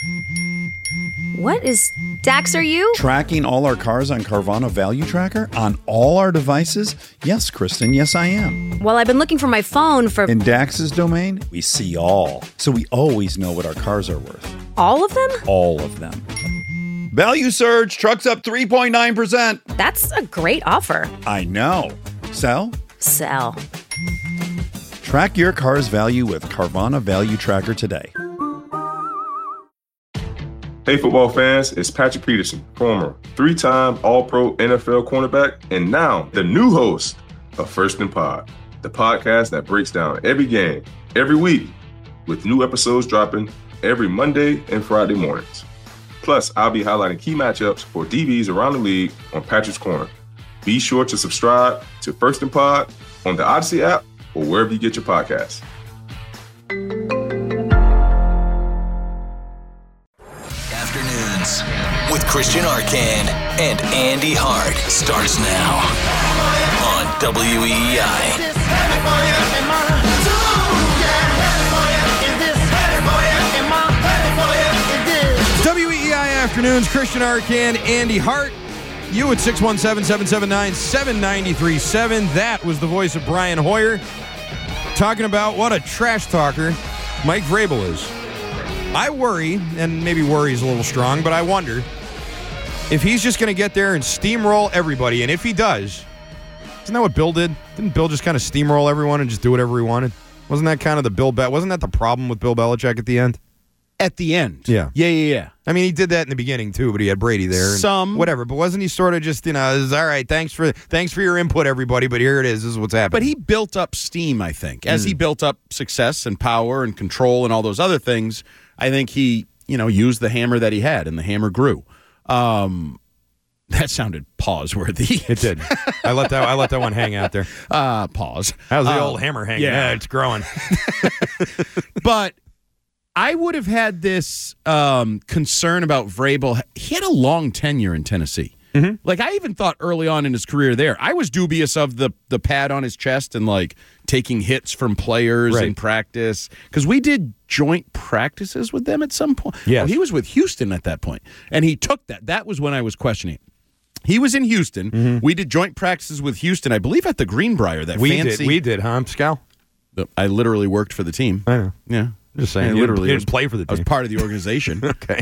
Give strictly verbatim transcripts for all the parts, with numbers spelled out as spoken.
What is... Dax, are you? Tracking all our cars on Carvana Value Tracker on all our devices? Yes, Kristen, yes, I am. Well, I've been looking for my phone for... In Dax's domain, we see all. So we always know what our cars are worth. All of them? All of them. Value surge, trucks up three point nine percent. That's a great offer. I know. Sell? Sell. Track your car's value with Carvana Value Tracker today. Hey, football fans, it's Patrick Peterson, former three-time All-Pro N F L cornerback, and now the new host of First and Pod, the podcast that breaks down every game, every week, with new episodes dropping every Monday and Friday mornings. Plus, I'll be highlighting key matchups for D Bs around the league on Patrick's Corner. Be sure to subscribe to First and Pod on the Odyssey app or wherever you get your podcasts. Afternoons with Christian Arcand and Andy Hart starts now on W E E I. W E E I Afternoons, Christian Arcand, Andy Hart. You at six one seven, seven seven nine, seven nine three seven. That was the voice of Brian Hoyer talking about what a trash talker Mike Vrabel is. I worry, and maybe worry is a little strong, but I wonder if he's just going to get there and steamroll everybody. And if he does, isn't that what Bill did? Didn't Bill just kind of steamroll everyone and just do whatever he wanted? Wasn't that kind of the Bill Bet? Wasn't that the problem with Bill Belichick at the end? At the end. Yeah. Yeah, yeah, yeah. I mean, he did that in the beginning, too, but he had Brady there. And Some. Whatever. But wasn't he sort of just, you know, it was, all right, thanks for thanks for your input, everybody, but here it is. This is what's happening. But he built up steam, I think. As Mm. he built up success and power and control and all those other things, I think he, you know, used the hammer that he had, and the hammer grew. Um, that sounded pause-worthy. It did. I let that I let that one hang out there. Uh, pause. How's the Uh, old hammer hanging? yeah. Yeah, it's growing. But I would have had this um, concern about Vrabel. He had a long tenure in Tennessee. Mm-hmm. Like, I even thought early on in his career there, I was dubious of the the pad on his chest and, like, taking hits from players Right. in practice. Because we did joint practices with them at some point. Yes. Oh, he was with Houston at that point, and he took that. That was when I was questioning it. He was in Houston. Mm-hmm. We did joint practices with Houston, I believe at the Greenbrier. That We fancy. did, we did, huh, Scal? I literally worked for the team. I know. Yeah. Just saying. I You literally didn't was, play for the I was team. part of the organization. Okay.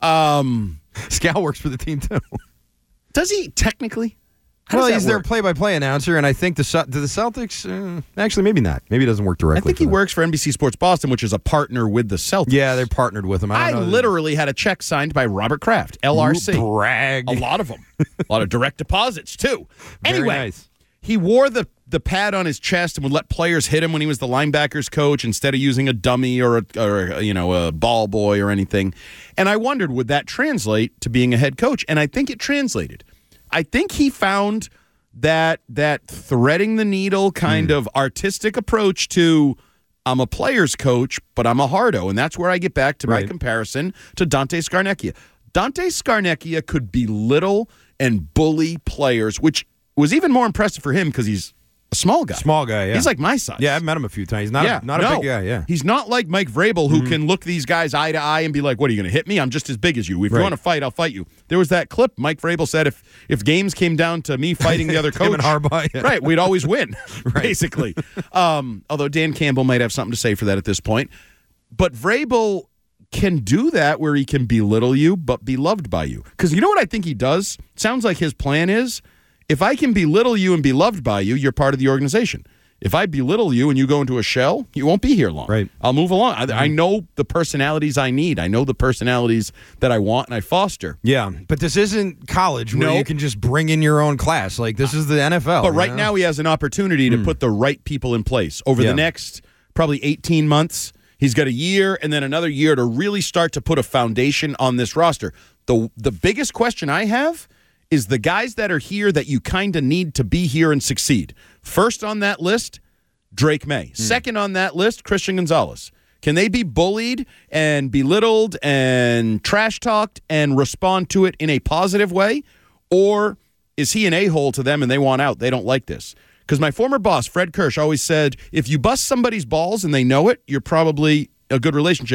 Um, Scal works for the team, too. does he technically? How Well, does that he's their work? play-by-play announcer, and I think the Cel- do the Celtics, uh, actually, maybe not. Maybe he doesn't work directly I think for he them. works for N B C Sports Boston, which is a partner with the Celtics. Yeah, they're partnered with him. I, I don't know. literally had a check signed by Robert Kraft, L R C. Ooh, brag. A lot of them. A lot of direct deposits, too. Very Anyway, nice. he wore the, the pad on his chest and would let players hit him when he was the linebackers coach instead of using a dummy or a, or a, you know, a ball boy or anything. And I wondered, would that translate to being a head coach? And I think it translated. I think he found that that threading the needle kind Mm. of artistic approach to I'm a player's coach, but I'm a hardo. And that's where I get back to Right. my comparison to Dante Scarnecchia. Dante Scarnecchia could belittle and bully players, which was even more impressive for him because he's a small guy. Small guy, yeah. He's like my size. Yeah, I've met him a few times. He's not, Yeah, a, not no. a big guy, yeah. He's not like Mike Vrabel, who can look these guys eye to eye and be like, what, are you going to hit me? I'm just as big as you. If Right. you want to fight, I'll fight you. There was that clip Mike Vrabel said if if games came down to me fighting the other coach, Him and Harbaugh, yeah. right, we'd always win, basically. Um, although Dan Campbell might have something to say for that at this point. But Vrabel can do that where he can belittle you but be loved by you. Because you know what I think he does? Sounds like his plan is, if I can belittle you and be loved by you, you're part of the organization. If I belittle you and you go into a shell, you won't be here long. Right. I'll move along. I, I know the personalities I need. I know the personalities that I want and I foster. Yeah, but this isn't college where No. you can just bring in your own class. Like, this is the N F L. But you right know? now he has an opportunity to put the right people in place. Over Yeah. the next probably eighteen months, he's got a year and then another year to really start to put a foundation on this roster. The the biggest question I have is the guys that are here that you kind of need to be here and succeed. First on that list, Drake May. Mm. Second on that list, Christian Gonzalez. Can they be bullied and belittled and trash talked and respond to it in a positive way? Or is he an a-hole to them and they want out? They don't like this. Because my former boss, Fred Kirsch, always said, if you bust somebody's balls and they know it, you're probably a good relationship. Yeah.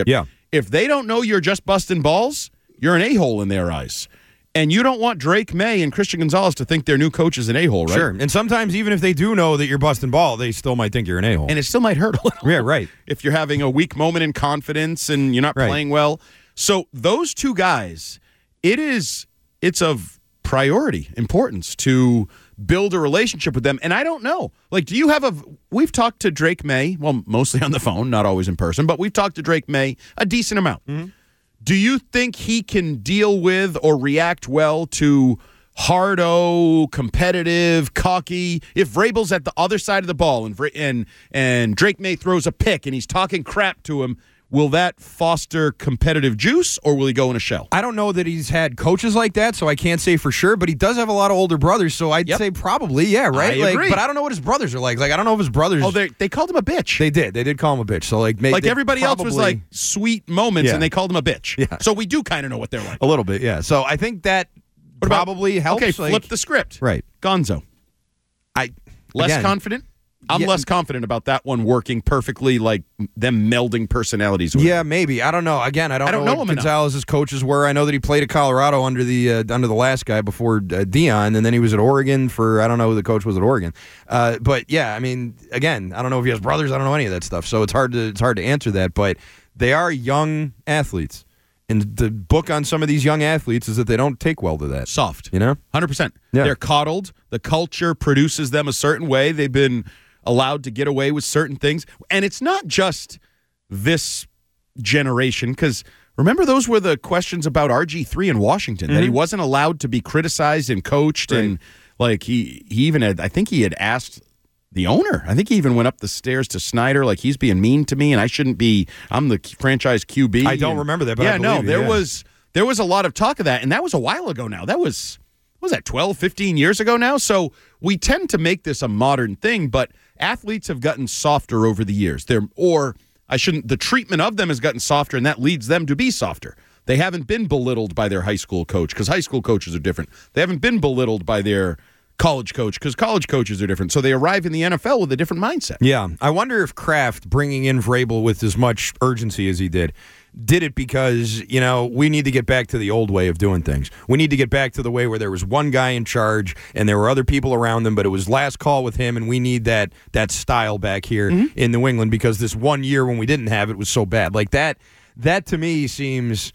If they don't know you're just busting balls, you're an a-hole in their eyes. And you don't want Drake May and Christian Gonzalez to think their new coach is an a-hole, right? Sure. And sometimes even if they do know that you're busting ball, they still might think you're an a-hole. And it still might hurt a little. Yeah, right. If you're having a weak moment in confidence and you're not Right. playing well. So those two guys, it is it's of priority, importance to build a relationship with them. And I don't know. Like, do you have a we've talked to Drake May, well, mostly on the phone, not always in person, but we've talked to Drake May a decent amount. Mm-hmm. Do you think he can deal with or react well to hard-o, competitive, cocky? If Vrabel's at the other side of the ball and and and Drake May throws a pick and he's talking crap to him, will that foster competitive juice or will he go in a shell? I don't know that he's had coaches like that, so I can't say for sure, but he does have a lot of older brothers, so I'd Yep. say probably, yeah, right? I like, agree. But I don't know what his brothers are like. Like, I don't know if his brothers... Oh, they they called him a bitch. They did. They did call him a bitch. So, like, maybe like everybody else was like sweet moments, Yeah. and they called him a bitch. Yeah. So we do kind of know what they're like. a little bit, yeah. So I think that What about- probably helps. Okay, like- flip the script. Right. Gonzo. I Less again, confident? I'm Yeah. less confident about that one working perfectly, like them melding personalities. With Yeah, maybe. I don't know. Again, I don't, I don't know, know what him enough. Gonzalez's coaches were. I know that he played at Colorado under the uh, under the last guy before uh, Dion, and then he was at Oregon for I don't know who the coach was at Oregon. Uh, but yeah, I mean, again, I don't know if he has brothers. I don't know any of that stuff. So it's hard to it's hard to answer that. But they are young athletes, and the book on some of these young athletes is that they don't take well to that. Soft. You know, one hundred percent. Yeah. They're coddled. The culture produces them a certain way. They've been allowed to get away with certain things. And it's not just this generation, because remember those were the questions about R G three in Washington, that he wasn't allowed to be criticized and coached. Right. And like he, he even had, I think he had asked the owner, I think he even went up the stairs to Snyder, like he's being mean to me and I shouldn't be, I'm the franchise Q B. I don't And- remember that, but yeah, I no, believe you, there yeah. was, there was a lot of talk of that. And that was a while ago now. That was, what was that, twelve, fifteen years ago now? So we tend to make this a modern thing, but athletes have gotten softer over the years. They're, or I shouldn't, the treatment of them has gotten softer, and that leads them to be softer. They haven't been belittled by their high school coach, because high school coaches are different. They haven't been belittled by their college coach, because college coaches are different. So they arrive in the N F L with a different mindset. Yeah, I wonder if Kraft bringing in Vrabel with as much urgency as he did, did it because, you know, we need to get back to the old way of doing things. We need to get back to the way where there was one guy in charge and there were other people around them, but it was last call with him, and we need that that style back here Mm-hmm. in New England because this one year when we didn't have it was so bad. Like that, that to me seems...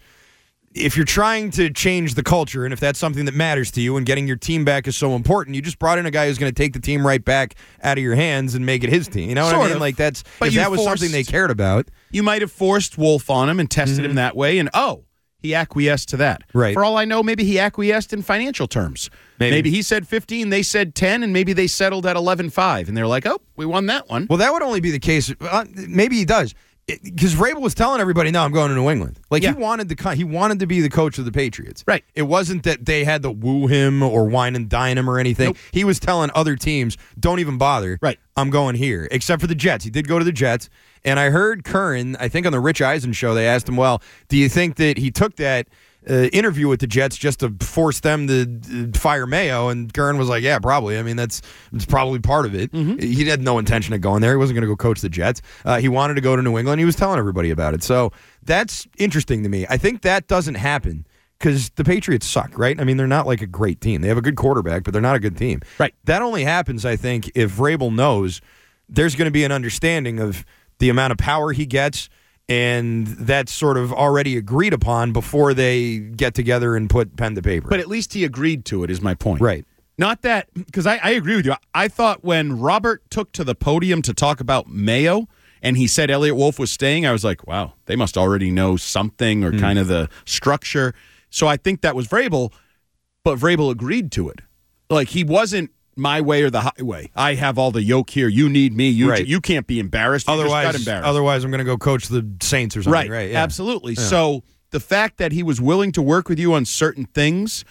If you're trying to change the culture, and if that's something that matters to you, and getting your team back is so important, you just brought in a guy who's going to take the team right back out of your hands and make it his team. You know what Sort I mean? of. Like that's But if you that was forced- something they cared about. You might have forced Wolf on him and tested him that way, and oh, he acquiesced to that. Right. For all I know, maybe he acquiesced in financial terms. Maybe. he said fifteen, they said ten, and maybe they settled at eleven five, and they're like, oh, we won that one. Well, that would only be the case. Uh, maybe he does. Because Vrabel was telling everybody, "No, I'm going to New England." Like Yeah. he wanted to, co- he wanted to be the coach of the Patriots. Right. It wasn't that they had to woo him or wine and dine him or anything. Nope. He was telling other teams, "Don't even bother." Right. I'm going here, except for the Jets. He did go to the Jets, and I heard Curran. I think on the Rich Eisen show, they asked him, "Well, do you think that he took that uh, interview with the Jets just to force them to uh, fire Mayo?" And Curran was like, "Yeah, probably. I mean, that's that's probably part of it. He had no intention of going there. He wasn't going to go coach the Jets. Uh, he wanted to go to New England. He was telling everybody about it. So that's interesting to me. I think that doesn't happen." Because the Patriots suck, right? I mean, they're not like a great team. They have a good quarterback, but they're not a good team. Right. That only happens, I think, if Vrabel knows there's going to be an understanding of the amount of power he gets, and that's sort of already agreed upon before they get together and put pen to paper. But at least he agreed to it, is my point. Right. Not that, because I, I agree with you. I thought when Robert took to the podium to talk about Mayo and he said Elliot Wolf was staying, I was like, wow, they must already know something or kind of the structure. So I think that was Vrabel, but Vrabel agreed to it. Like he wasn't my way or the highway. I have all the yoke here. You need me. You Right. you can't be embarrassed. You otherwise, just got embarrassed. other's I'm going to go coach the Saints or something. Right, Right. Yeah. absolutely. So the fact that he was willing to work with you on certain things,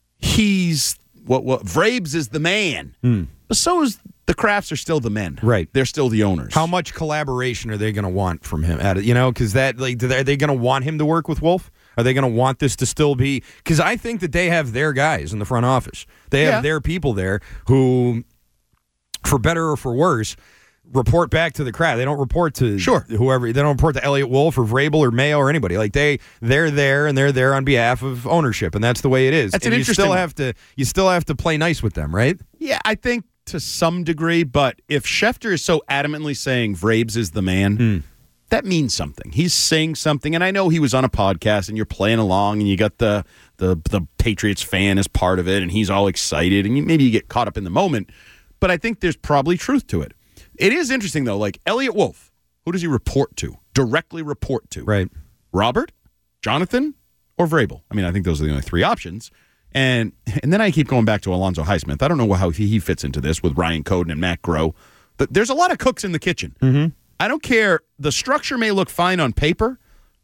he's what what Vrabes is the man. But so is the Crafts are still the men. Right. They're still the owners. How much collaboration are they going to want from him? At it, you know, because that like, do they- are they going to want him to work with Wolf? Are they going to want this to still be? Because I think that they have their guys in the front office. They have Yeah. their people there who, for better or for worse, report back to the crowd. They don't report to Sure. whoever. They don't report to Elliott Wolf or Vrabel or Mayo or anybody. Like they, they're there and they're there on behalf of ownership, and that's the way it is. That's and an you interesting- still have to. You still have to play nice with them, right? Yeah, I think to some degree, but if Schefter is so adamantly saying Vrabes is the man, Hmm. that means something. He's saying something, and I know he was on a podcast, and you're playing along, and you got the the the Patriots fan as part of it, and he's all excited, and you, maybe you get caught up in the moment, but I think there's probably truth to it. It is interesting, though, like Elliott Wolf, who does he report to? Directly report to? Right. Robert, Jonathan, or Vrabel? I mean, I think those are the only three options. And and then I keep going back to Alonzo Highsmith. I don't know how he, he fits into this with Ryan Coden and Matt Groh. But there's a lot of cooks in the kitchen. Mm-hmm. I don't care. The structure may look fine on paper.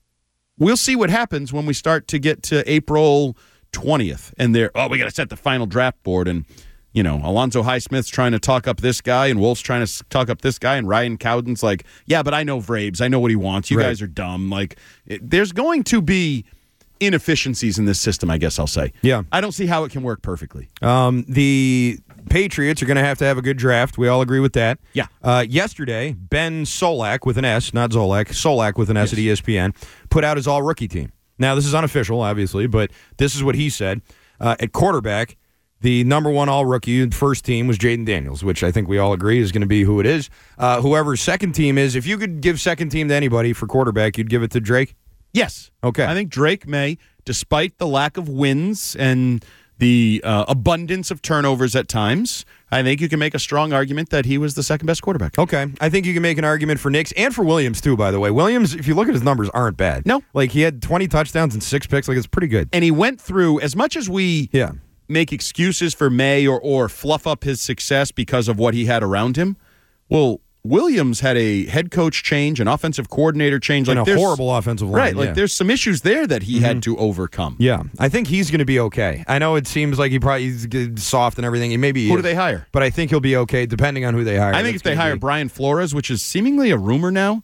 We'll see what happens when we start to get to April twentieth. And they're, oh, we got to set the final draft board. And, you know, Alonzo Highsmith's trying to talk up this guy, and Wolf's trying to talk up this guy, and Ryan Cowden's like, yeah, but I know Vrabes. I know what he wants. You Right. guys are dumb. Like, it, there's going to be inefficiencies in this system, I guess I'll say. Yeah. I don't see how it can work perfectly. Um, the Patriots are going to have to have a good draft. We all agree with that. Yeah. Uh, yesterday, Ben Solak with an S, not Zolak, Solak with an S Yes. at E S P N, put out his all-rookie team. Now, this is unofficial, obviously, but this is what he said. Uh, at quarterback, the number one all-rookie first team was Jaden Daniels, which I think we all agree is going to be who it is. Uh, whoever's second team is, if you could give second team to anybody for quarterback, you'd give it to Drake? Yes. Okay. I think Drake may, despite the lack of wins and the uh, abundance of turnovers at times, I think you can make a strong argument that he was the second best quarterback. Okay. I think you can make an argument for Nix and for Williams, too, by the way. Williams, if you look at his numbers, aren't bad. No. Like, he had twenty touchdowns and six picks. Like, it's pretty good. And he went through, as much as we Yeah. make excuses for May or, or fluff up his success because of what he had around him, well, Williams had a head coach change, an offensive coordinator change. And like a there's- horrible offensive line. Right, like yeah. there's some issues there that he had to overcome. Yeah, I think he's going to be okay. I know it seems like he probably he's g- soft and everything. He maybe Who is, do they hire? But I think he'll be okay depending on who they hire. I think That's if they gonna hire be- Brian Flores, which is seemingly a rumor now,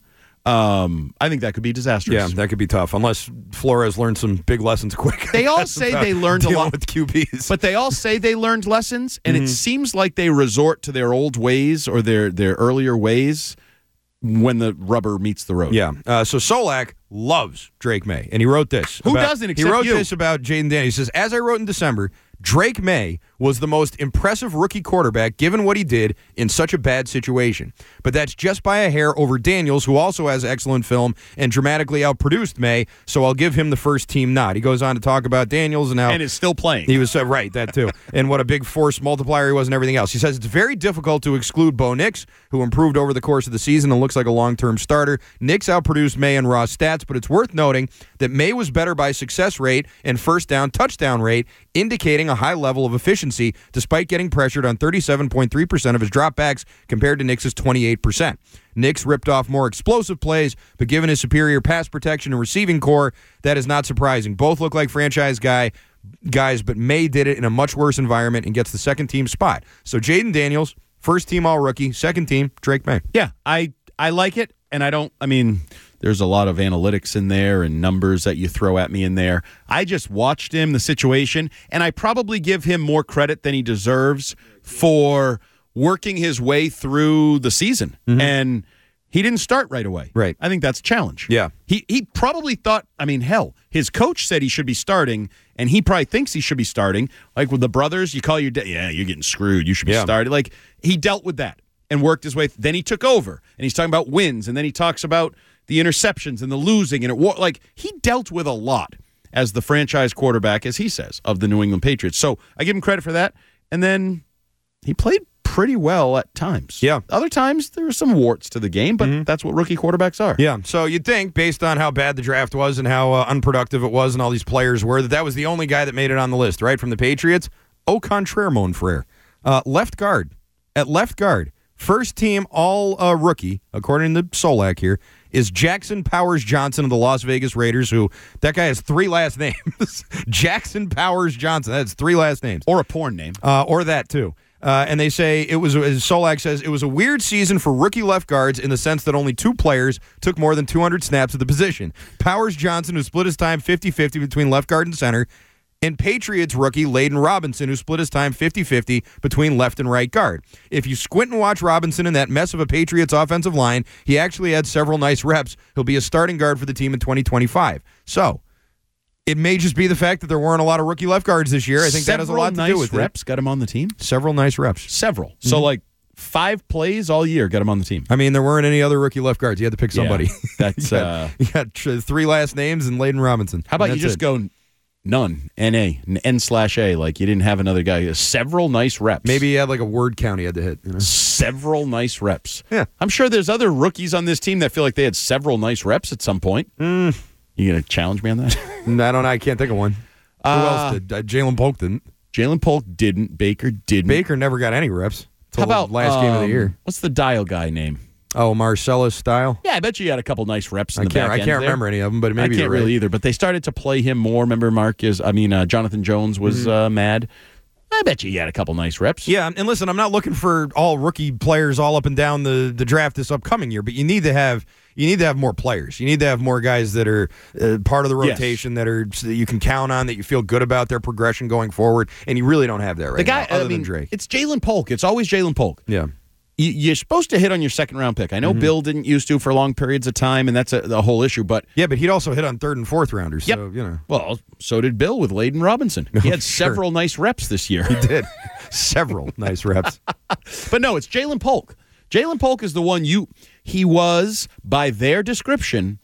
um, I think that could be disastrous. yeah, that could be tough unless Flores learned some big lessons quick. They all say about they learned a dealing lot with Q Bs. But they all say they learned lessons, and Mm-hmm. it seems like they resort to their old ways or their, their earlier ways when the rubber meets the road. Yeah. Uh, so Solak loves Drake May, and he wrote this. Who about- doesn't He except wrote you? this about Jaden Daniels. He says, as I wrote in December, Drake May was the most impressive rookie quarterback given what he did in such a bad situation. But that's just by a hair over Daniels, who also has excellent film and dramatically outproduced May, so I'll give him the first team nod. He goes on to talk about Daniels and how And is still playing. he was uh, right, that too. And what a big force multiplier he was and everything else. He says it's very difficult to exclude Bo Nix, who improved over the course of the season and looks like a long-term starter. Nix outproduced May in raw stats, but it's worth noting that May was better by success rate and first down touchdown rate, indicating a high level of efficiency despite getting pressured on thirty-seven point three percent of his dropbacks compared to Nix's twenty-eight percent. Nix ripped off more explosive plays, but given his superior pass protection and receiving core, that is not surprising. Both look like franchise guy guys, but May did it in a much worse environment and gets the second team spot. So Jaden Daniels, first team all-rookie, second team, Drake May. Yeah, I, I like it, and I don't, I mean, there's a lot of analytics in there and numbers that you throw at me in there. I just watched him, the situation, and I probably give him more credit than he deserves for working his way through the season. And he didn't start right away. Right. I think that's a challenge. Yeah. He he probably thought, I mean, hell, his coach said he should be starting, and he probably thinks he should be starting. Like with the brothers, you call your dad, yeah, you're getting screwed. You should be Yeah. starting. Like, he dealt with that and worked his way. Then he took over, and he's talking about wins, and then he talks about the interceptions and the losing, and it wa- like he dealt with a lot as the franchise quarterback, as he says, of the New England Patriots. So I give him credit for that. And then he played pretty well at times. Yeah. Other times there were some warts to the game, but that's what rookie quarterbacks are. Yeah, so you'd think, based on how bad the draft was and how uh, unproductive it was and all these players were, that that was the only guy that made it on the list, right, from the Patriots? Au contraire, mon frere. Uh, left guard. At left guard, first team all-rookie, according to Solak here, is Jackson Powers Johnson of the Las Vegas Raiders, who, that guy has three last names. Jackson Powers Johnson, that's three last names. Or a porn name. Uh, or that, too. Uh, and they say it was, as Solak says, it was a weird season for rookie left guards in the sense that only two players took more than two hundred snaps at the position. Powers Johnson, who split his time fifty-fifty between left guard and center, and Patriots rookie Layden Robinson, who split his time fifty-fifty between left and right guard. If you squint and watch Robinson in that mess of a Patriots offensive line, he actually had several nice reps. He'll be a starting guard for the team in twenty twenty-five. So, it may just be the fact that there weren't a lot of rookie left guards this year. I think Several that has a lot to nice do with reps got him on the team. it. Several nice reps. Several. Mm-hmm. So, like, five plays all year got him on the team. I mean, there weren't any other rookie left guards. You had to pick somebody. Yeah, that's, you got, uh, you got tr- three last names and Layden Robinson. How about And you that's just it. go none, N A, N slash A, like you didn't have another guy. Several nice reps. Maybe he had like a word count he had to hit. You know? Several nice reps. Yeah. I'm sure there's other rookies on this team that feel like they had several nice reps at some point. Mm. You going to challenge me on that? I don't know. I can't think of one. Who Uh, else did? Uh, Jalen Polk didn't. Jalen Polk didn't. Baker didn't. Baker never got any reps. How about the last game of the um, year? What's the Dial guy name? Oh, Marcellus Style. Yeah, I bet you had a couple nice reps in I the can't. back I end can't there. remember any of them, but maybe I can't you're right. really either. But they started to play him more. Remember, Mark is. I mean, uh, Jonathan Jones was Mm-hmm. uh, mad. I bet you he had a couple nice reps. Yeah, and listen, I'm not looking for all rookie players all up and down the, the draft this upcoming year, but you need to have you need to have more players. You need to have more guys that are uh, part of the Yes. rotation that are that you can count on, that you feel good about their progression going forward, and you really don't have that right The guy, now, other I mean, than Drake. it's Jalen Polk. It's always Jalen Polk. Yeah. You, you're supposed to hit on your second round pick. I know Bill didn't used to for long periods of time, and that's a, the whole issue. But Yeah, but he'd also hit on third and fourth rounders. Yep. So, you know. well, so did Bill with Layden Robinson. He had Sure. several nice reps this year. He did. Several nice reps. But no, it's Jalen Polk. Jalen Polk is the one you. He was, by their description,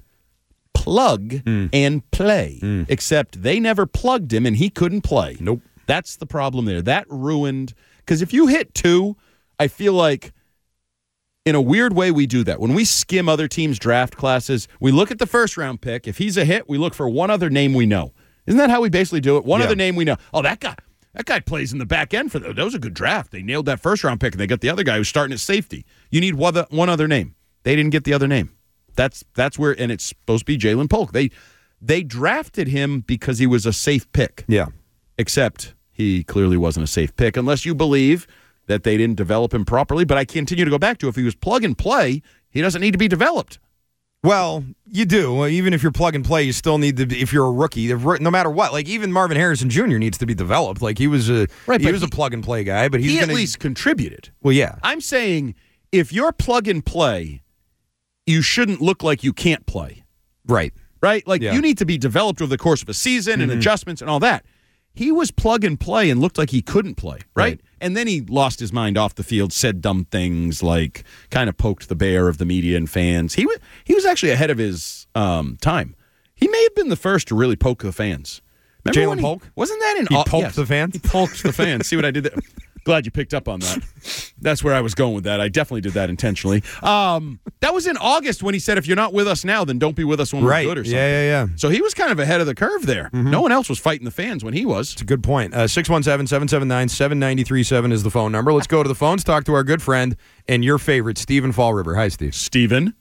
plug Mm. and play. Except they never plugged him, and he couldn't play. Nope. That's the problem there. That ruined. Because if you hit two, I feel like. In a weird way, we do that. When we skim other teams' draft classes, we look at the first round pick. If he's a hit, we look for one other name we know. Isn't that how we basically do it? One Yeah. other name we know. Oh, that guy. That guy plays in the back end for them. That was a good draft. They nailed that first round pick, and they got the other guy who's starting at safety. You need one other, one other name. They didn't get the other name. That's that's where, and it's supposed to be Jalen Polk. They they drafted him because he was a safe pick. Yeah. Except he clearly wasn't a safe pick, unless you believe that they didn't develop him properly. But I continue to go back to if he was plug and play, he doesn't need to be developed. Well, you do. Well, even if you're plug and play, you still need to. Be, if you're a rookie, no matter what, like even Marvin Harrison Junior needs to be developed. Like he was a Right, he but was a he- plug and play guy, but he's He gonna, at least contributed. Well, yeah, I'm saying if you're plug and play, you shouldn't look like you can't play. right. Right? Like Yeah. you need to be developed over the course of a season and adjustments and all that. He was plug and play and looked like he couldn't play, right? Right. And then he lost his mind off the field, said dumb things, like kind of poked the bear of the media and fans. He was he was actually ahead of his um, time. He may have been the first to really poke the fans. Remember Jalen when he- Polk? Wasn't that in He au- poked yes. the fans? He poked the fans. See what I did there? Glad you picked up on that. That's where I was going with that. I definitely did that intentionally. Um, that was in August when he said, if you're not with us now, then don't be with us when Right. we're good or something. Yeah, yeah, yeah. So he was kind of ahead of the curve there. No one else was fighting the fans when he was. It's a good point. Uh, six one seven, seven seven nine, seven nine three seven is the phone number. Let's go to the phones, talk to our good friend and your favorite, Stephen Fall River. Hi, Steve. Steven.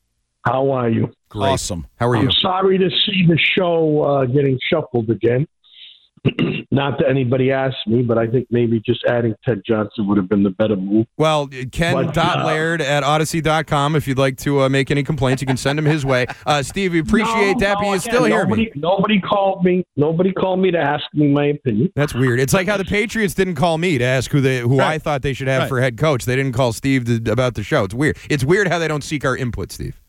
How are you? Great. Awesome. How are you? I'm sorry to see the show uh, getting shuffled again. Not that anybody asked me, but I think maybe just adding Ted Johnson would have been the better move. Well, Ken But, dot uh, Laird at Odyssey dot com. If you'd like to uh, make any complaints, you can send them his way. Uh, Steve, we appreciate No, that, no, but you again, still hear nobody, me. Nobody called me. Nobody called me to ask me my opinion. That's weird. It's like how the Patriots didn't call me to ask who they who I Right. thought they should have Right. for head coach. They didn't call Steve to, about the show. It's weird. It's weird how they don't seek our input, Steve.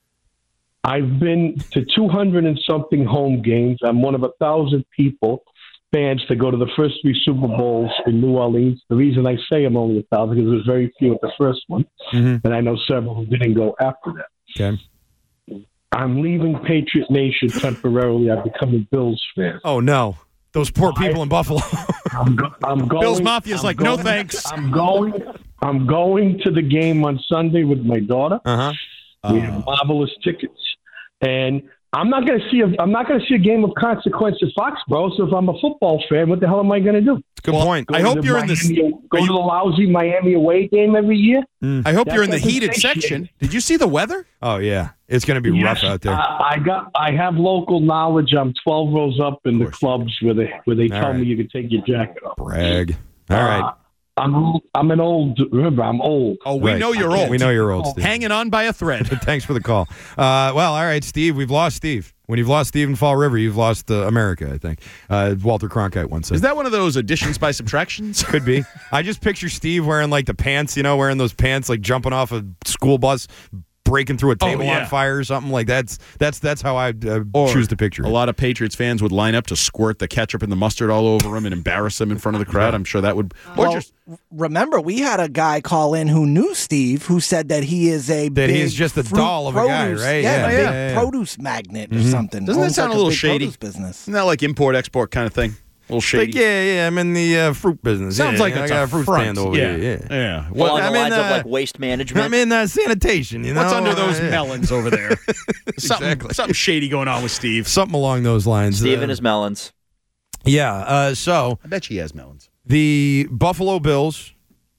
I've been to two hundred and something home games. I'm one of a thousand people, fans, to go to the first three Super Bowls in New Orleans. The reason I say I'm only a thousand because there was very few at the first one, Mhm. and I know several who didn't go after that. Okay. I'm leaving Patriot Nation temporarily. I've become a Bills fan. Oh no, those poor people in Buffalo. I'm, go- I'm going. Bill's Mafia's I'm like, no going- thanks. I'm going. I'm going to the game on Sunday with my daughter. Uh huh. We have marvelous tickets, and I'm not going to see. A, I'm not going to see a game of consequence at Foxborough. So if I'm a football fan, what the hell am I going to do? Good Well, point. I Go hope to you're in this. Miami- Go are you- to the lousy Miami away game every year. I hope That you're in the doesn't heated say section. shit. Did you see the weather? Oh yeah, it's going to be rough out there. I, I got. I have local knowledge. I'm twelve rows up in the course. clubs where they where they All tell right. me you can take your jacket off. Brag. All right. Uh, I'm I'm an old. Remember, I'm old. Oh, we Right. know you're old. We know you're old, Steve. Hanging on by a thread. Thanks for the call. Uh, well, all right, Steve, we've lost Steve. When you've lost Steve in Fall River, you've lost uh, America, I think. Uh, Walter Cronkite once said. Is that one of those additions by subtractions? Could be. I just picture Steve wearing like the pants, you know, wearing those pants, like jumping off a school bus, breaking through a table yeah. on fire or something like that's that's that's how I uh, Or choose to picture a it. lot of Patriots fans would line up to squirt the ketchup and the mustard all over him and embarrass him in front of the crowd. I'm sure that would. Or Well, just remember, we had a guy call in who knew Steve, who said that he is a That big he's just a fruit doll of a guy, produce- right? Yeah, Yeah, a big yeah, yeah, yeah. produce magnet or something. Doesn't that Owns sound like a little big shady? produce business. isn't that like import export kind of thing? A little shady. Like, yeah, yeah, I'm in the uh, fruit business. Sounds yeah, like I it's got a a fruit front. stand over yeah. here. Yeah. yeah. Along What, the I'm in, lines of uh, like waste management. I'm in uh, sanitation. You know, what's under those Uh, yeah. melons over there? something, Exactly. something shady going on with Steve. Something along those lines. Steve Uh, and his melons. Yeah. Uh, so I bet she has melons. the Buffalo Bills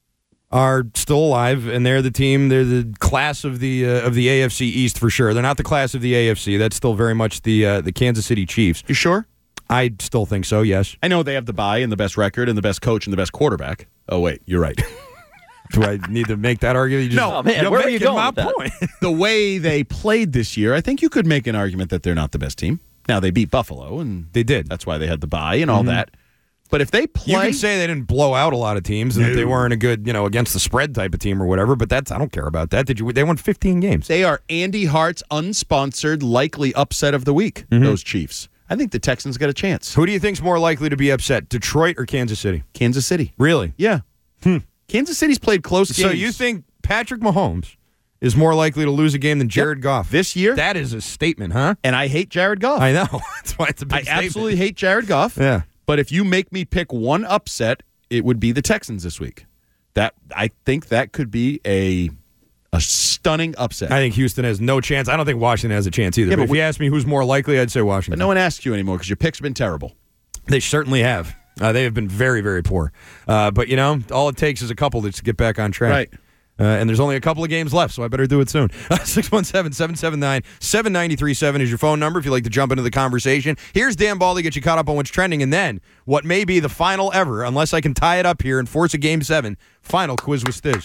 are still alive, and they're the team. They're the class of the uh, of the A F C East for sure. They're not the class of the A F C. That's still very much the uh, the Kansas City Chiefs. You sure? I still think so. Yes. I know they have the bye and the best record and the best coach and the best quarterback. Oh wait, you're right. Do I need to make that argument? You just, No, Oh, man, you're where were you making going my with that? point. the way they played this year, I think you could make an argument that they're not the best team. Now they beat Buffalo, and They did. that's why they had the bye and all that. But if they play, You can say they didn't blow out a lot of teams and that they weren't a good, you know, against the spread type of team or whatever. But that's I don't care about that. Did you? They won fifteen games. they are Andy Hart's unsponsored likely upset of the week. Those Chiefs. I think the Texans got a chance. Who do you think's more likely to be upset, Detroit or Kansas City? Kansas City. Really? Yeah. Kansas City's played close games. So you think Patrick Mahomes is more likely to lose a game than Jared Goff this year? That is a statement, huh? And I hate Jared Goff. I know. That's why it's a big I statement. absolutely hate Jared Goff. Yeah. But if you make me pick one upset, it would be the Texans this week. That I think that could be a a stunning upset. I think Houston has no chance. I don't think Washington has a chance either. Yeah, but but if we- you ask me who's more likely, I'd say Washington. but no one asks you anymore because your picks have been terrible. They certainly have. Uh, they have been very, very poor. Uh, but, you know, all it takes is a couple to get back on track. Right. Uh, and there's only a couple of games left, so I better do it soon. six one seven, seven seven nine, seven nine three seven is your phone number if you'd like to jump into the conversation. Here's Dan Ball to get you caught up on what's trending. And then what may be the final ever, unless I can tie it up here and force a game seven, final quiz with Stiz.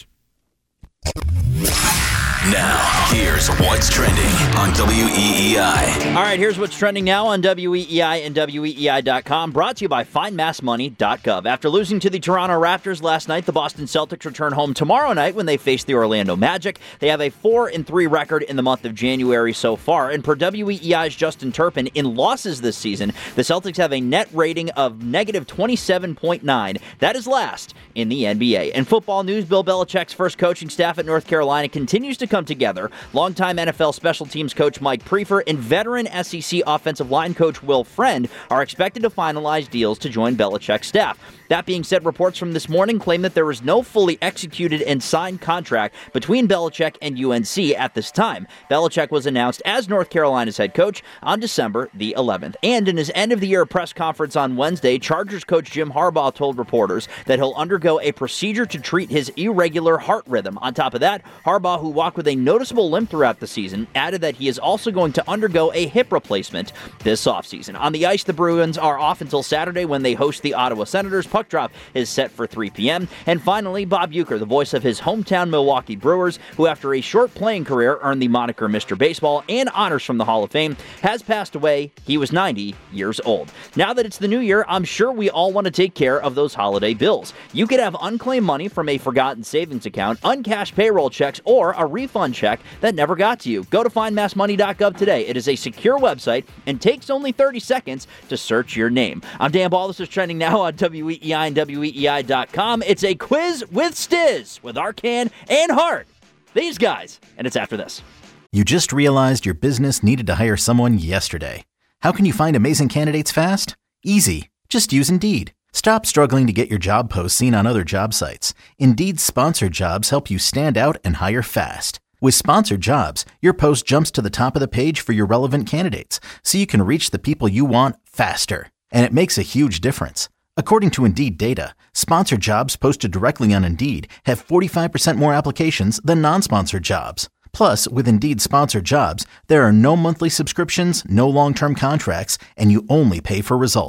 Now, here's what's trending on W E E I. All right, here's what's trending now on W E E I and W E E I dot com, brought to you by find mass money dot gov. After losing to the Toronto Raptors last night, the Boston Celtics return home tomorrow night when they face the Orlando Magic. They have a four and three record in the month of January so far, and per W E E I's Justin Turpin, in losses this season, the Celtics have a net rating of negative twenty-seven point nine. That is last in the N B A. In football news, Bill Belichick's first coaching staff at North Carolina continues to come together. Longtime N F L special teams coach Mike Prefer and veteran S E C offensive line coach Will Friend are expected to finalize deals to join Belichick's staff. That being said, reports from this morning claim that there is no fully executed and signed contract between Belichick and U N C at this time. Belichick was announced as North Carolina's head coach on December the eleventh. And in his end-of-the-year press conference on Wednesday, Chargers coach Jim Harbaugh told reporters that he'll undergo a procedure to treat his irregular heart rhythm. On top of that, Harbaugh, who walked with a noticeable limp throughout the season, added that he is also going to undergo a hip replacement this offseason. On the ice, the Bruins are off until Saturday when they host the Ottawa Senators. Puck drop is set for three p.m. And finally, Bob Uecker, the voice of his hometown Milwaukee Brewers, who after a short playing career earned the moniker Mister Baseball and honors from the Hall of Fame, has passed away. He was ninety years old. Now that it's the new year, I'm sure we all want to take care of those holiday bills. You could have unclaimed money from a forgotten savings account, uncashed payroll checks, or a refund check that never got to you. Go to find mass money dot gov today. It is a secure website and takes only thirty seconds to search your name. I'm Dan Ball. This is trending now on W E E I and W E E I dot com. It's a quiz with Stiz, with Arcan and Hart. These guys. And it's after this. You just realized your business needed to hire someone yesterday. How can you find amazing candidates fast? Easy. Just use Indeed. Stop struggling to get your job posts seen on other job sites. Indeed's sponsored jobs help you stand out and hire fast. With sponsored jobs, your post jumps to the top of the page for your relevant candidates, so you can reach the people you want faster. And it makes a huge difference. According to Indeed data, sponsored jobs posted directly on Indeed have forty-five percent more applications than non-sponsored jobs. Plus, with Indeed sponsored jobs, there are no monthly subscriptions, no long-term contracts, and you only pay for results.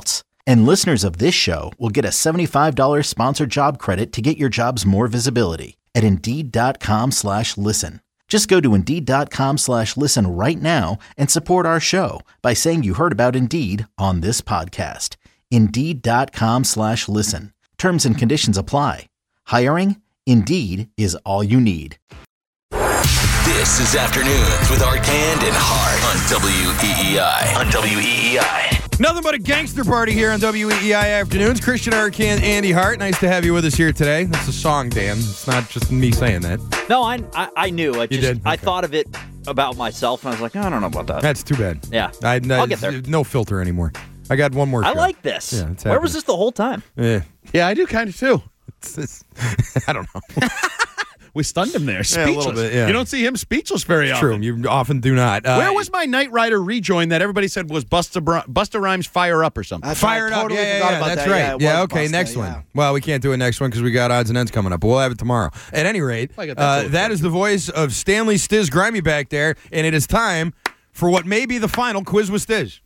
And listeners of this show will get a seventy-five dollars sponsored job credit to get your jobs more visibility at Indeed.com slash listen. Just go to Indeed.com slash listen right now and support our show by saying you heard about Indeed on this podcast. Indeed.com slash listen. Terms and conditions apply. Hiring? Indeed is all you need. This is Afternoons with Arcand and Hart on W E E I. On W E E I. Nothing but a gangster party here on W E E I Afternoons. Christian Arcand, Andy Hart. Nice to have you with us here today. That's a song, Dan. It's not just me saying that. No, I I, I knew. I just did? I Okay. thought of it about myself, and I was like, I don't know about that. That's too bad. Yeah. I, I, I'll get there. No filter anymore. I got one more I show. like this. Yeah, it's Where was happening. this the whole time? Yeah. Yeah, I do kind of too. It's, it's, I don't know. We stunned him there. Yeah, a Speechless. little bit, yeah. You don't see him speechless very True. often. You often do not. Uh, Where was my Knight Rider rejoin that everybody said was Busta, Br- Busta Rhymes Fire Up or something? That's Fire it right. up. Totally Yeah, yeah, forgot yeah, about that's that. right. Yeah, it Yeah, was okay, Busta, next yeah. one. Well, we can't do it next one because we got odds and ends coming up, but we'll have it tomorrow. At any rate, I got that uh, to that look is the voice of Stanley Stiz Grimy back there, and it is time for what may be the final Quiz with Stiz.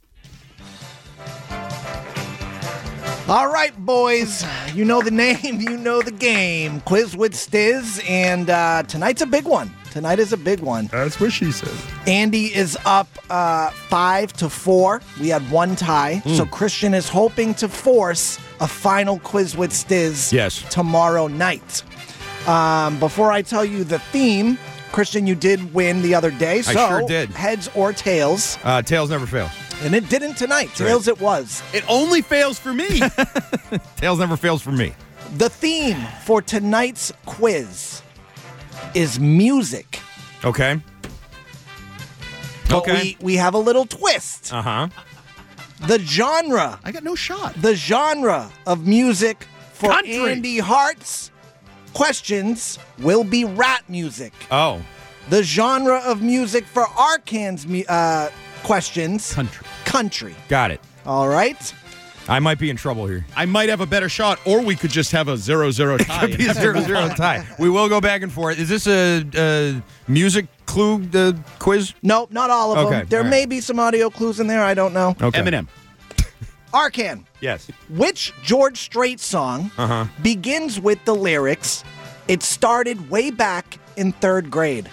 All right, boys. You know the name, you know the game. Quiz with Stiz, and uh, tonight's a big one. Tonight is a big one. That's what she said. Andy is up uh, five to four. We had one tie, Mm. so Christian is hoping to force a final Quiz with Stiz Yes. tomorrow night. Um, before I tell you the theme, Christian, you did win the other day. So sure did. Heads or tails, Uh, tails never fails. and it didn't tonight. right. Tails it was. It only fails for me. Tails never fails for me. The theme for tonight's quiz is music. Okay. But Okay. we, we have a little twist. Uh huh. The genre, I got no shot. the genre of music for Country. Andy Hart's questions will be rap music. Oh. The genre of music for Arcand's mu- uh, questions, Country. country. Got it. All right? I might be in trouble here. I might have a better shot, or we could just have a zero-zero tie. Could be a zero zero tie. We will go back and forth. Is this a, a music clue uh, quiz? Nope, not all of Okay, them. There all right. may be some audio clues in there. I don't know. Okay. Eminem. Arcand, Yes. which George Strait song Uh huh. begins with the lyrics, "It started way back in third grade"?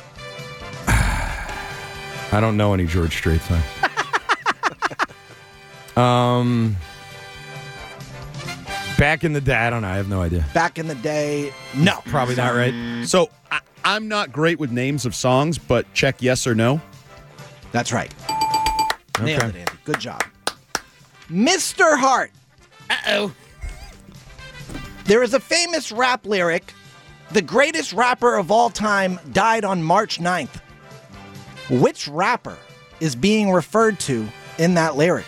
I don't know any George Strait songs. um, back in the day, I don't know. I have no idea. Back in the day, no. Probably not right. So I, I'm not great with names of songs, but check yes or no. That's right. Nailed Okay. it, Andy. Good job. Mister Hart. Uh-oh. There is a famous rap lyric. The greatest rapper of all time died on March ninth. Which rapper is being referred to in that lyric?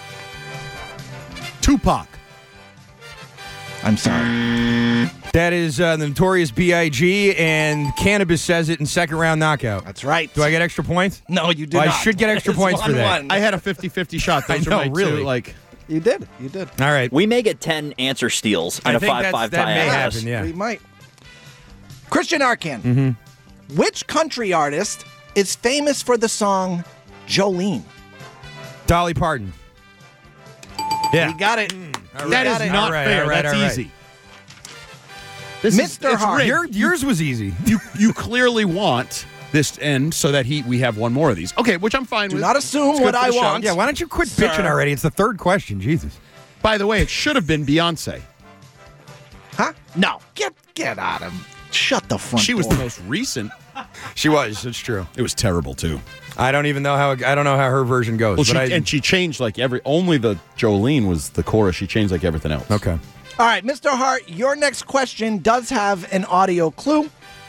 Tupac. I'm sorry. That is uh, the Notorious B I G, and Cannabis says it in second round knockout. That's right. Do I get extra points? No, you do Well, I not. should get extra It's points for that. one-one. I had a fifty-fifty shot. Those I know, are my really. two, like, You did. You did. All right. We may get ten answer steals in I a think five that's- five that tie. may after this. happen, yeah. We might. Christian Arcand. Mm-hmm. Which country artist is famous for the song Jolene? Dolly Parton. Yeah. You got it. All that got is it. not All right, fair. all right, That's all right. easy. This Mister Is, it's Hart. rigged. Your, yours was easy. You you clearly want this to end so that he we have one more of these. Okay, which I'm fine Do with. not assume It's good what for I the show. want. Yeah, why don't you quit Sir. bitching already? It's the third question. Jesus. By the way, it should have been Beyonce. Huh? No. Get get out of. Shut the front She was door. the most recent. She was. It's true. It was terrible too. I don't even know how. I don't know how her version goes. Well, but she, I, and she changed like every. Only the Jolene was the chorus. She changed like everything else. okay. All right, Mister Hart, your next question does have an audio clue.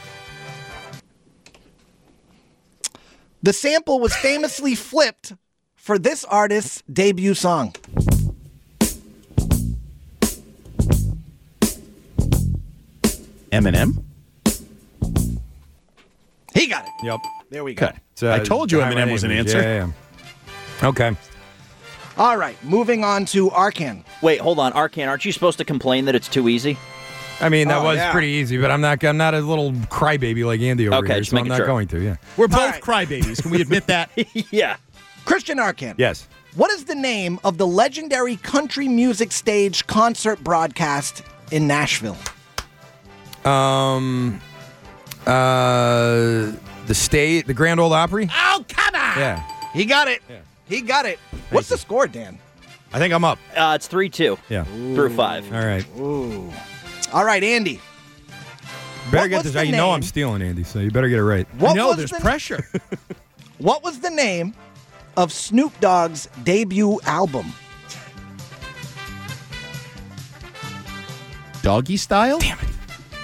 The sample was famously flipped for this artist's debut song. Eminem. He got it. Yep. There we go. Okay. I told you Eminem was an answer. Yeah, yeah, yeah. Okay. All right, moving on to Arcand. Wait, hold on, Arcand. Aren't you supposed to complain that it's too easy? I mean, that Oh, was yeah. pretty easy, but I'm not. I'm not a little crybaby like Andy over Okay, here, just so I'm making not sure. going to. Yeah. We're both right. crybabies. Can we admit that? Yeah. Christian Arcand. Yes. What is the name of the legendary country music stage concert broadcast in Nashville? Um, uh, the state, the Grand Ole Opry. Oh, come on! Yeah, he got it. Yeah. He got it. What's the score, Dan? I think I'm up. Uh, it's three two. Yeah, through five. All right. Ooh. All right, Andy. Better What get was this. the You know name? I'm stealing, Andy, so you better get it right. What I know was there's the- pressure. What was the name of Snoop Dogg's debut album? Doggy style? Damn it.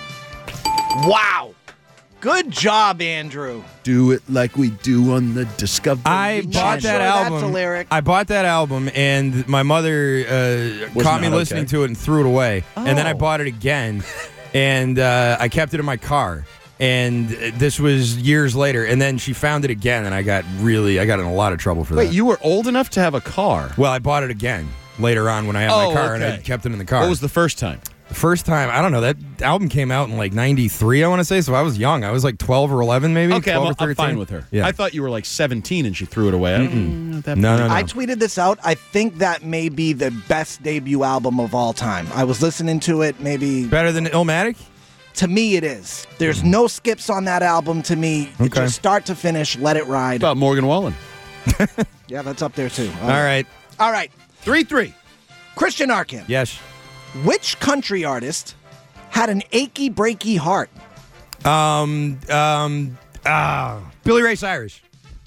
Wow. Good job, Andrew. Do it like we do on the Discovery I Not bought sure that that's album. a lyric. I bought that album, and my mother uh, Was caught me not listening okay. to it and threw it away. And then I Oh. bought it again, and uh, I kept it in my car. And this was years later. And then she found it again, and I got really, I got in a lot of trouble for Wait, that. you were old enough to have a car? Well, I bought it again later on when I had Oh, my car, and I okay. kept it in the car. What was the first time? The first time, I don't know, that album came out in like ninety-three, I want to say, so I was young. I was like twelve or eleven maybe. Okay, twelve I'm, or thirteen. I'm fine with her. Yeah. I thought you were like seventeen and she threw it away. Mm-mm. No, no, no. I tweeted this out. I think that may be the best debut album of all time. I was listening to it maybe. Better than Illmatic? To me, it is. There's no skips on that album to me. It Okay. just start to finish, let it ride. About Morgan Wallen. Yeah, that's up there too. All right. All right. three three. Christian Arkin. Yes. Which country artist had an achy, breaky heart? Um, um, ah, Billy Ray Cyrus.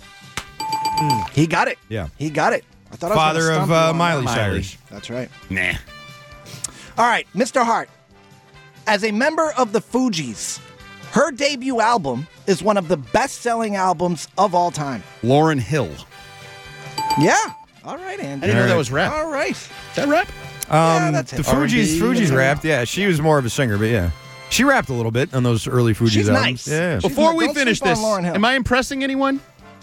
He got it. Yeah. He got it. I thought I was Father gonna of stump you uh, on Miley that. Cyrus. That's right. Nah. All right, Mister Hart. As a member of the Fugees, her debut album is one of the best-selling albums of all time. Lauryn Hill. Yeah. All right, Andy. I didn't know that was rap. All right. Is that rap? Um, that's the it. Fugees, R and B, Fugees yeah. rapped. Yeah, she was more of a singer, but yeah, she rapped a little bit on those early Fugees She's albums. nice. Yeah. She's Before not- we don't finish sleep on this, Lauryn Hill. am I impressing anyone?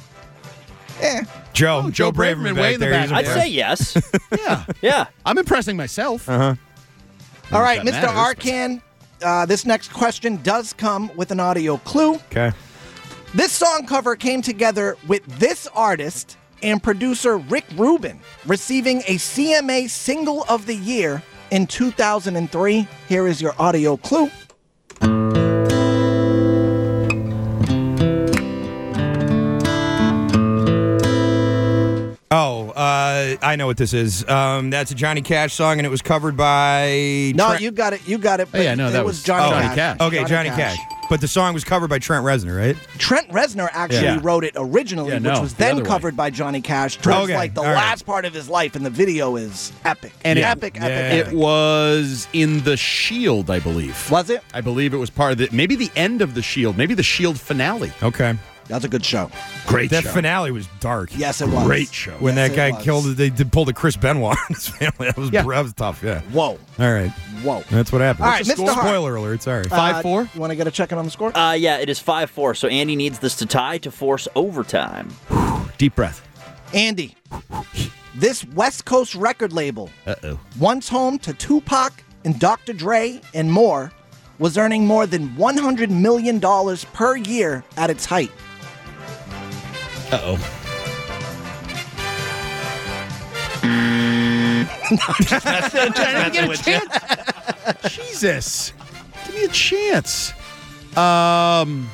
Eh. Joe, Oh, Joe Joe Braverman Braverman back way in the there. back. He's I'd impressed. say yes. Yeah. Yeah. I'm impressing myself. Uh huh. All right, that Mister matters, Arcan. Uh, this next question does come with an audio clue. Okay. This song cover came together with this artist and producer Rick Rubin, receiving a C M A Single of the Year in two thousand three. Here is your audio clue. Oh, uh, I know what this is. Um, that's a Johnny Cash song, and it was covered by. No, Trent- you got it. You got it. Oh, yeah, no, it that was was Johnny, Johnny Cash. Cash. Okay, Johnny, Cash. But the song was covered by Trent Reznor, right? Trent Reznor actually Yeah. wrote it originally, Yeah, no, which was the then other way. covered by Johnny Cash towards Okay, like the all right. last part of his life, and the video is epic. And it- epic, epic, Yeah. It epic. was in The Shield, I believe. Was it? I believe it was part of the, maybe the end of The Shield, maybe the Shield finale. Okay. That's a good show. Great That show. finale was dark. Yes, it was. Great show. When Yes, that it guy was. killed, they did pulled a Chris Benoit on his family. That was Yeah. that was tough. Yeah. Whoa, All right. whoa. That's what happened. All right, Mister Hart. Spoiler alert. Sorry. Five, four? Uh, You want to get a check in on the score? Uh, yeah, it is five four, so Andy needs this to tie to force overtime. Deep breath. Andy, this West Coast record label, Uh-oh. once home to Tupac and Doctor Dre and more, was earning more than one hundred million dollars per year at its height. Uh-oh. Jesus. Give me a chance. Um,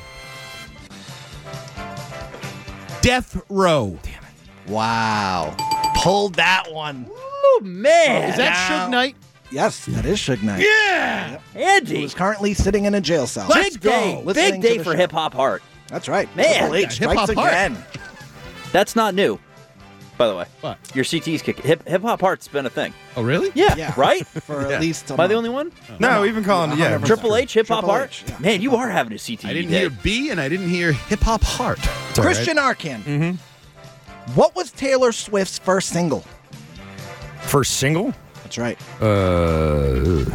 Death Row. Wow. Pulled that one. Oh, man. Is that Suge Knight? Yes, that is Suge Knight. Yeah. Who Andy. is currently sitting in a jail cell. Let's Big day. go. Listening Big to day the for show. Hip Hop Heart. That's right. Man. Triple H Yeah, strikes Hip Hop Heart. again. That's not new, by the way. What? Your C T's kick. Hip Hip Hop Heart's been a thing. Oh, really? Yeah. Yeah. Right? For Yeah. at least a Am I the month. only one? No, we've been calling it. Yeah. Triple H, Hip Hop Triple Heart? H, yeah. Man, you are having a C T E I didn't day. hear B and I didn't hear Hip Hop Heart. It's all right. Christian Arkin. Mm-hmm. What was Taylor Swift's first single? First single? That's right. Uh.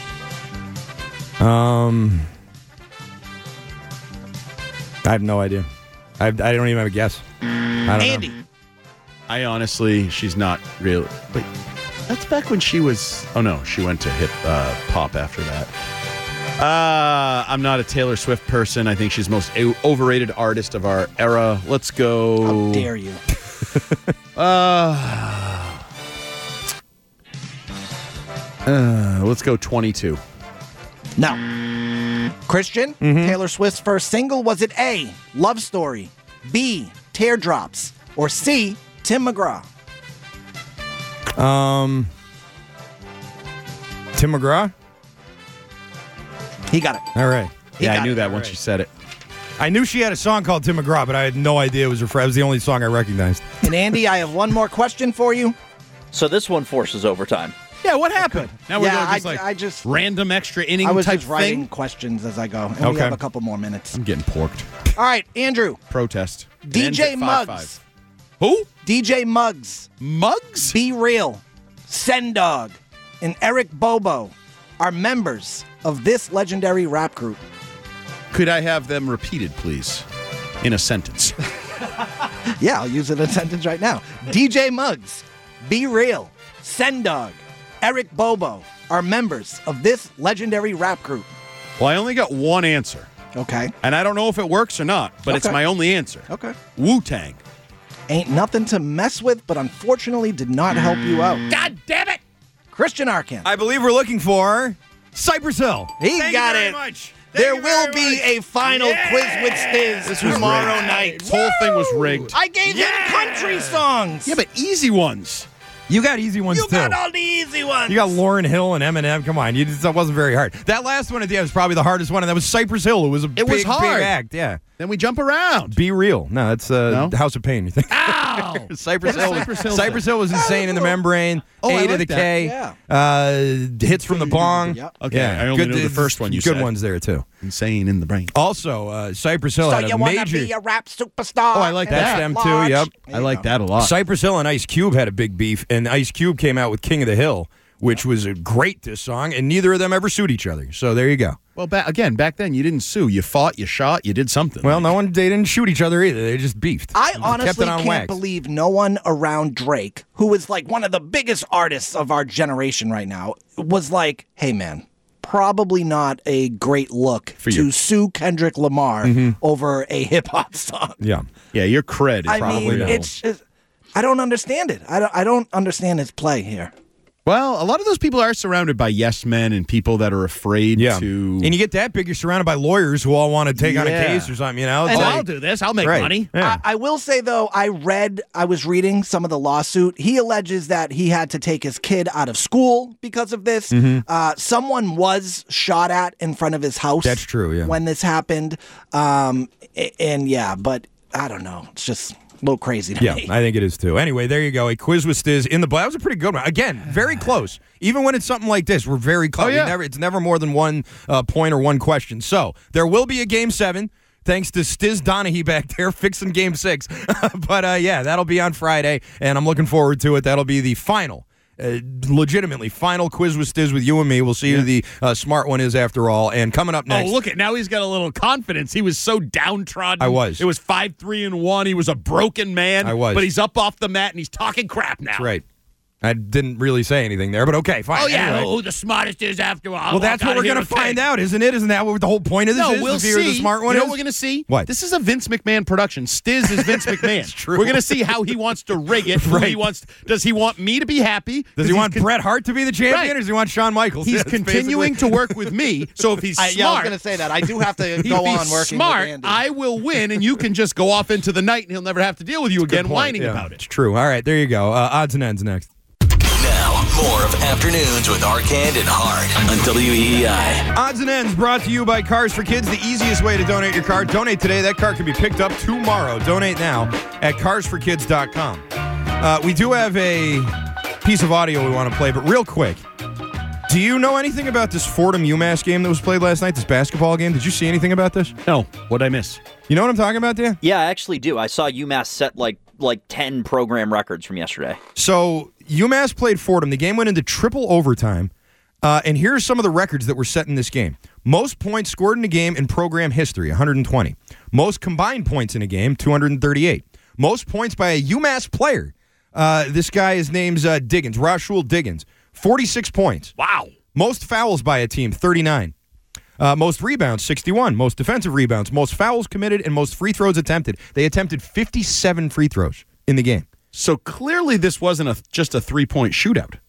Um. I have no idea. I, I don't even have a guess. I don't Andy. know. I honestly, she's not real. Wait, that's back when she was. Oh no, she went to hip uh, pop after that. Uh, I'm not a Taylor Swift person. I think she's the most o- overrated artist of our era. Let's go. How dare you? Uh, Uh, let's go twenty-two. No. Christian, Taylor Swift's first single, was it A, Love Story, B, Teardrops, or C, Tim McGraw? Um, Tim McGraw? He got it. All right. He Yeah, I got knew it. that once you said it. I knew she had a song called Tim McGraw, but I had no idea it was her. It was the only song I recognized. And Andy, I have one more question for you. So this one forces overtime. Yeah, what happened? Now we're Yeah, going just I- like I just- random extra inning I was type just writing thing. questions as I go, and we Okay. have a couple more minutes. I'm getting porked. All right, Andrew. Protest. It D ends J at five Muggs. five. Who? D J Muggs. Muggs? Be Real, Sendog, and Eric Bobo are members of this legendary rap group. Could I have them repeated, please, in a sentence? Yeah, I'll use it in a sentence right now. D J Muggs, Be Real, Sendog, Eric Bobo are members of this legendary rap group. Well, I only got one answer, Okay. and I don't know if it works or not, but it's Okay. my only answer. Okay. Wu-Tang. Ain't nothing to mess with, but unfortunately did not help you out. God damn it! Christian Arkin. I believe we're looking for Cypress Hill. He Thank got you very it. much. There Thank you will very be much. a final quiz with Stiz This was tomorrow rigged. night. This whole thing was rigged. I gave him country songs. Yeah, but easy ones. You got easy ones, you too. got all the easy ones. You got Lauryn Hill and Eminem. Come on, you, that wasn't very hard. That last one at the end was probably the hardest one, and that was Cypress Hill. It was a It big, was hard. big act. Yeah. Then we jump around. Be Real. No, that's uh, No? House of Pain. You think? Ow! Cypress Hill. Cypress Hill Cypress Hill was insane in the membrane. Oh, I A to like the that. K. Yeah. Uh, hits from the bong. Yep. Okay, Yeah. I only good, know the first one you Good said. ones there too. Insane in the brain. Also, uh, Cypress Hill So had you a want to major. be a rap superstar? Oh, I like and that. at That's them too, large? yep. There I you like go. that a lot. Cypress Hill and Ice Cube had a big beef, and Ice Cube came out with King of the Hill, which was a great diss song, and neither of them ever sued each other. So there you go. Well, back, again, back then you didn't sue. You fought, you shot, you did something. Well, no one they didn't shoot each other either. They just beefed. I Kept honestly it on can't wax. believe no one around Drake, who is like one of the biggest artists of our generation right now, was like, hey, man, probably not a great look For to you. sue Kendrick Lamar Mm-hmm. over a hip hop song. Yeah. Yeah, your cred is I probably mean, no. it's just, I don't understand it. I don't, I don't understand his play here. Well, a lot of those people are surrounded by yes men and people that are afraid Yeah. to. And you get that big, you're surrounded by lawyers who all want to take on a Yeah. case or something, you know? It's And like- I'll do this. I'll make Right. money. Yeah. I, I will say, though, I read, I was reading some of the lawsuit. He alleges that he had to take his kid out of school because of this. Mm-hmm. Uh, someone was shot at in front of his house. That's true, yeah. When this happened. Um, a- and yeah, but I don't know. It's just a little crazy to Yeah, me. I think it is too. Anyway, there you go. A quiz with Stiz in the That was a pretty good one. Again, very close. Even when it's something like this, we're very close. Oh, yeah. We never, it's never more than one uh, point or one question. So there will be a game seven. Thanks to Stiz Donahue back there fixing game six. but uh, yeah, that'll be on Friday, and I'm looking forward to it. That'll be the final. Uh, legitimately, final quiz with Stiz with you and me. We'll see who the uh, smart one is after all. And coming up next. Oh, look at now he's got a little confidence. He was so downtrodden. I was. It was five, three, and one. He was a broken man. I was. But he's up off the mat and he's talking crap now. That's right. I didn't really say anything there, but okay, fine. Oh yeah, Anyway. who the smartest is after all. Well, that's what we're going to find out, isn't it? Isn't that what the whole point of this No, is? we'll to see who see. the smart one you know is? what we're going to see? What? This is a Vince McMahon production. Stiz is Vince McMahon. It's true. We're going to see how he wants to rig it. Who Right. he wants. Does he want me to be happy? Does he he's want con- Bret Hart to be the champion, Right. or does he want Shawn Michaels? He's That's continuing basically- to work with me. So if he's I, smart, yeah, I was going to say that. I do have to if go he's on working smart, with Andy. I will win, and you can just go off into the night, and he'll never have to deal with you Good again, point, whining yeah. about It's it. true. All right, there you go. Uh, odds and ends next. Now, more of Afternoons with Arcand and Hart on W E I. Odds and ends brought to you by Cars for Kids, the easiest way to donate your car. Donate today. That car can be picked up tomorrow. Donate now at cars for kids dot com. Uh, we do have a piece of audio we want to play, but real quick. Do you know anything about this Fordham UMass game that was played last night, this basketball game? Did you see anything about this? No, what'd I miss? You know what I'm talking about, Dan? Yeah, I actually do. I saw UMass set like like ten program records from yesterday. So UMass played Fordham. The game went into triple overtime. Uh, and here's some of the records that were set in this game. Most points scored in a game in program history, one hundred twenty. Most combined points in a game, two hundred thirty-eight. Most points by a UMass player. Uh, this guy, his name's uh, Diggins, Rashul Diggins, forty-six points. Wow. Most fouls by a team, thirty-nine. Uh, most rebounds, sixty-one. Most defensive rebounds, most fouls committed, and most free throws attempted. They attempted fifty-seven free throws in the game. So clearly this wasn't a just a three-point shootout.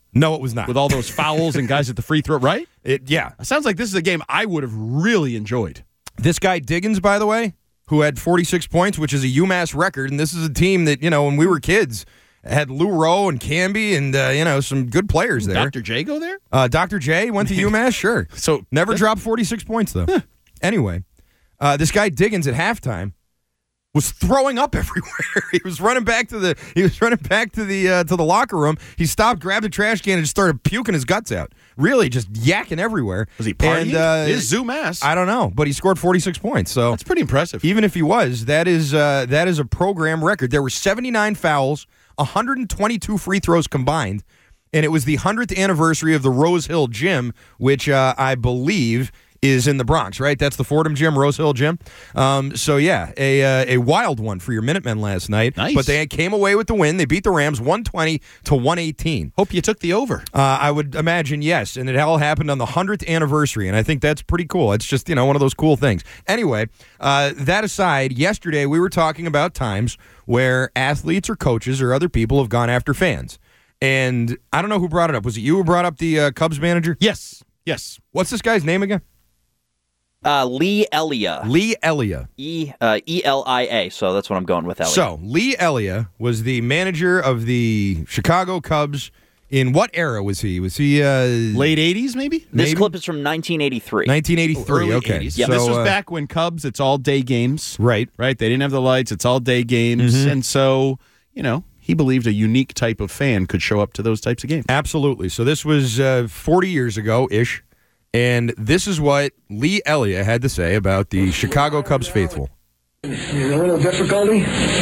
No, it was not. With all those fouls and guys at the free throw, right? It, yeah. It sounds like this is a game I would have really enjoyed. This guy Diggins, by the way, who had forty-six points, which is a UMass record, and this is a team that, you know, when we were kids, had Lou Rowe and Camby and, uh, you know, some good players there. Doctor J go there? Uh, Doctor J went to UMass, sure. So Never dropped forty-six points, though. Huh. Anyway, uh, this guy Diggins at halftime was throwing up everywhere. He was running back to the he was running back to the uh, to the locker room. He stopped, grabbed a trash can, and just started puking his guts out. Really, just yakking everywhere. Was he partying? And, uh, His UMass. I don't know, but he scored forty-six points. So that's pretty impressive. Even if he was, that is uh, that is a program record. There were seventy-nine fouls, one hundred twenty-two free throws combined, and it was the hundredth anniversary of the Rose Hill Gym, which uh, I believe is in the Bronx, right? That's the Fordham Gym, Rose Hill Gym. Um, so, yeah, a uh, a wild one for your Minutemen last night. Nice. But they came away with the win. They beat the Rams one twenty to one eighteen. Hope you took the over. Uh, I would imagine, yes. And it all happened on the hundredth anniversary, and I think that's pretty cool. It's just, you know, one of those cool things. Anyway, uh, that aside, yesterday we were talking about times where athletes or coaches or other people have gone after fans. And I don't know who brought it up. Was it you who brought up the uh, Cubs manager? Yes. Yes. What's this guy's name again? Uh, Lee Elia. Lee Elia. E uh, E L I A. So that's what I'm going with, Elia. So, Lee Elia was the manager of the Chicago Cubs. In what era was he? Was he uh, late eighties, maybe? This maybe? clip is from nineteen eighty-three. nineteen eighty-three, Early okay. eighties. So, this was uh, back when Cubs, it's all day games. Right. Right. They didn't have the lights. It's all day games. Mm-hmm. And so, you know, he believed a unique type of fan could show up to those types of games. Absolutely. So this was uh, forty years ago-ish. And this is what Lee Elia had to say about the Chicago Cubs faithful. A little difficulty.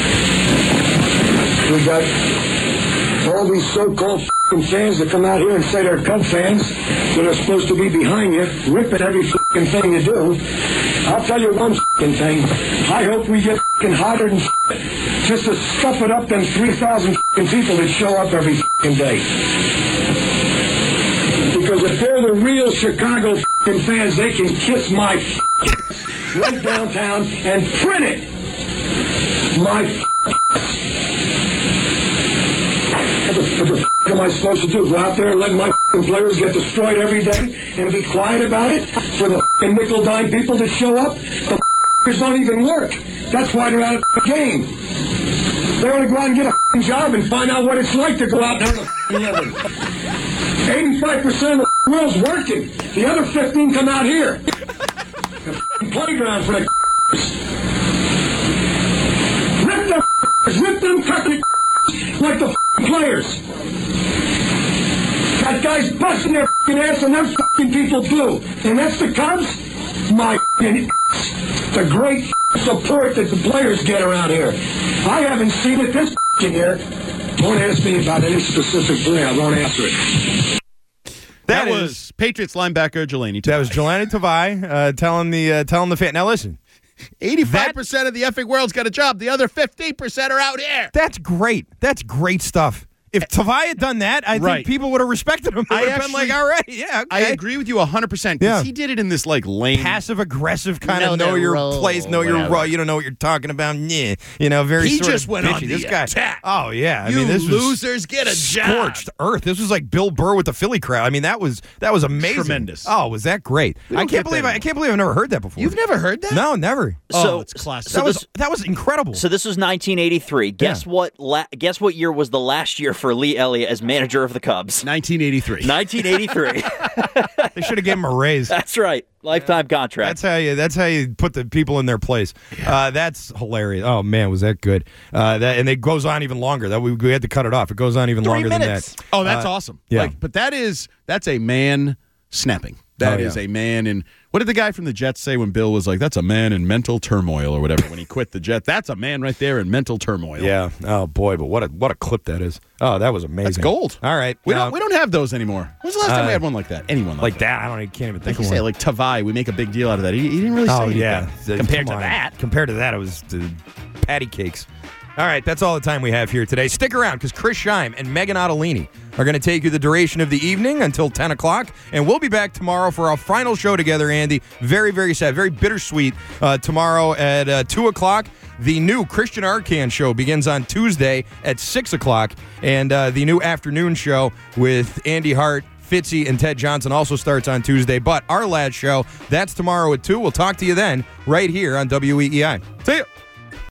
We got all these so-called f***ing fans that come out here and say they're Cub fans that are supposed to be behind you, ripping every f***ing thing you do. I'll tell you one f***ing thing. I hope we get f***ing hotter than f***ing just to stuff it up them three thousand f***ing people that show up every f***ing day. Because if they're the real Chicago f***ing fans, they can kiss my f***ing right downtown and print it. My What the, what the f*** am I supposed to do? Go out there and let my f***ing players get destroyed every day and be quiet about it? For the f***ing nickel-dime people that show up? The f***ers don't even work. That's why they're out of the game. They want to go out and get a f***ing job and find out what it's like to go out there and f***ing living. eighty-five percent of the world's working. The other fifteen come out here. The f***ing playground for the f***ers. Rip the f***ers. Rip them fucking like the f***ing players. Got guys busting their f***ing ass and them f***ing people do. And that's the Cubs? My f***ing the great support that the players get around here. I haven't seen it this f***ing year. Don't ask me about any specific player. I won't answer it. That, That was is- Patriots linebacker Jelani Tavai. That was Jelani Tavai uh, telling the uh, telling the fan. Now listen, eighty-five percent of the effing world's got a job. The other fifteen percent are out here. that's great. That's great stuff. If Tavai had done that, I Right. think people would have respected him. They I would have been actually- like, all right, yeah, okay. I agree with you one hundred percent because Yeah. he did it in this like lame. Passive aggressive kind Know of know their your role, place, know your whatever. role. You don't know what you're talking about. Yeah, you know, very. He sort just of went on bitchy. the This guy. attack. Oh yeah, I You mean, this was losers get a job. scorched earth. This was like Bill Burr with the Philly crowd. I mean, that was that was amazing. Tremendous. Oh, was that great? We I don't can't get believe that I, I can't believe I've never heard that before. You've never heard that? No, never. So- oh, it's classic. so that was this- that was incredible. So this was nineteen eighty-three. Guess Yeah. what? La- guess what year was the last year for Lee Elia as manager of the Cubs? nineteen eighty-three. nineteen eighty-three. They should have given him a raise. That's right. Lifetime contract. That's how you. That's how you put the people in their place. Uh, that's hilarious. Oh man, was that good? Uh, that and it goes on even longer. That we, we had to cut it off. It goes on even Three longer minutes. than that. Oh, that's Uh, awesome. yeah. Like, but that is that's a man snapping. That Oh, is yeah. a man in what did the guy from the Jets say when Bill was like, "That's a man in mental turmoil" or whatever when he quit the Jets? That's a man right there in mental turmoil. Yeah. Oh boy, but what a what a clip that is. Oh, that was amazing. That's gold. All right. We uh, don't we don't have those anymore. When was the last time uh, we had one like that? Anyone like, like that. I don't. I can't even Like think you of say, one. like Tavai, we make a big deal out of that. He, he didn't really say Oh anything yeah. compared Come to on. that. Compared to that, it was the patty cakes. All right, that's all the time we have here today. Stick around because Chris Scheim and Megan Ottolini are going to take you the duration of the evening until ten o'clock, and we'll be back tomorrow for our final show together, Andy. Very, very sad, very bittersweet. Uh, tomorrow at uh, two o'clock. The new Christian Arcand show begins on Tuesday at six o'clock, and uh, the new afternoon show with Andy Hart, Fitzy, and Ted Johnson also starts on Tuesday. But our last show, that's tomorrow at two. We'll talk to you then right here on W E E I. See ya.